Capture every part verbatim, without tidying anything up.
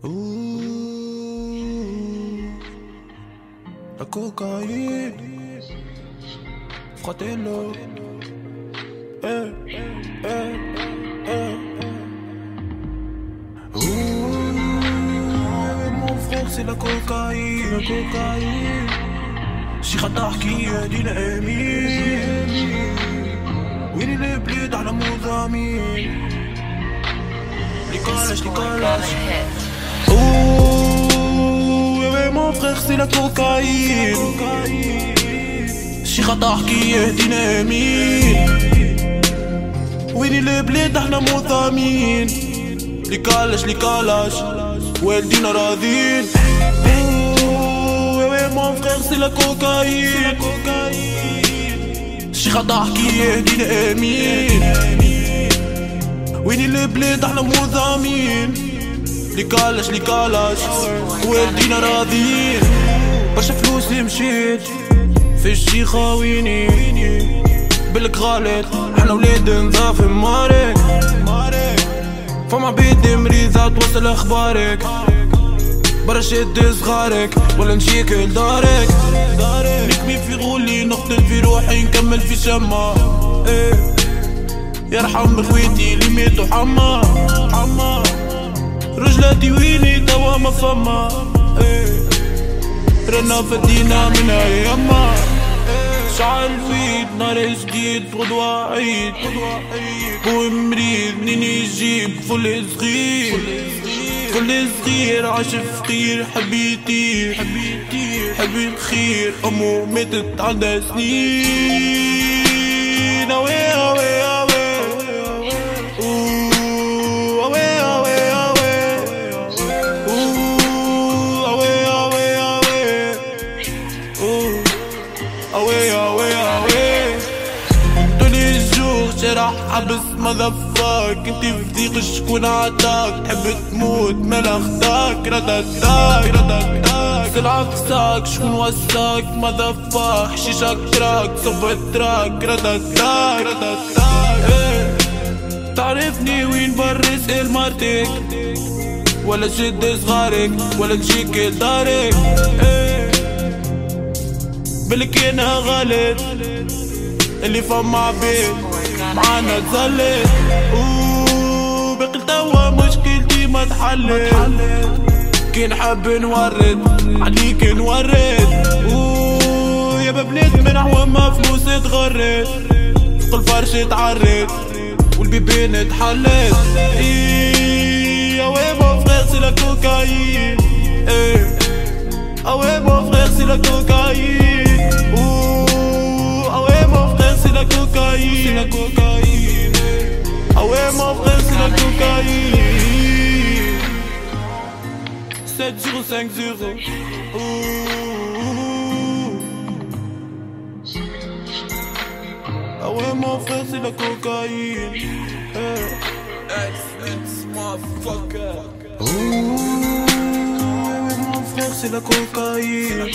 La cocaïne, fratello. Eh, eh, eh, eh. Ouh, mon frère c'est la cocaïne, la cocaïne. شي تحكي دينا امين وين اللي بليد على مضامين ليكالاش ليكالاش. اوه مون فرير سي لا كوكايين شي تحكي دينا امين وين اللي بليد على مضامين ليكالاش ليكالاش والدينا راضين. Mon frère c'est la cocaïne شي تحكي دينا امين وين اللي بلاد احنا مضامين ليكالاش ليكالاش والدينا راضيين. برشا فلوس مشيت في الشي خاويني بالك غلط احنا ولاد نضاف مارك فما عبيد مريضة توصل اخبارك برا شد صغارك ولا نجيك لدارك نكمي في غولي نقتل في روحي نكمل في شما ايه يرحم خويتي اللي ماتوا حما حما رجلاتي ويني توا ما فما ايه رنا فدينا منها يما شعل فيت نهار جديد غدوة عيد بو مريض منين يجيب فل صغير فل صغير عاش فقير حبيتي حبيتي حبي الخير امو ماتت عندها سنين اوي اوي اوي اوي اوي اوي اوي اوي اوي اوي اوي طولي الجوع شرح حبس مذفاك انتي في ضيق شكون عداك تحب تموت مالا خداك ردداك ردداك سلعك ساك شكون وساك مذفاك حشيشك تراك صب تراك ردداك ردداك ايه تعرفني وين بري اسأل مرتك ولا شد صغارك ولا تجيك لدارك ايه بالك انا غلط اللي فما عبيد معانا تزلت اوه بقي توا مشكلتي ما تحلت كي نحب نورد عليك نورد اوه يا ببنات من عوام ما فلوس تغرد فوق الفرش تعرد والبيبين تحلت ايه اوي مون فرير سي لا كوكايين ايه اوي مون فرير سي لا كوكايين اوه اوي مون فرير سي لا كوكايين سي لا كوكايين اوي مون فرير سي لا كوكايين sept zéro cinq zéro اوي مون فرير سي لا كوكايين اكس اكس مافكر مون فرير سي لا كوكايين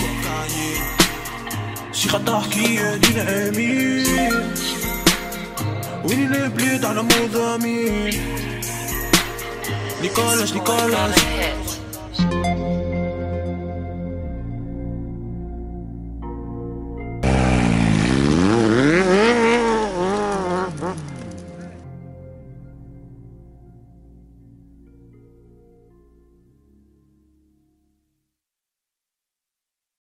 شي تحكي دينا امين وين اللي بليد على مضامين ليكالاش ليكالاش.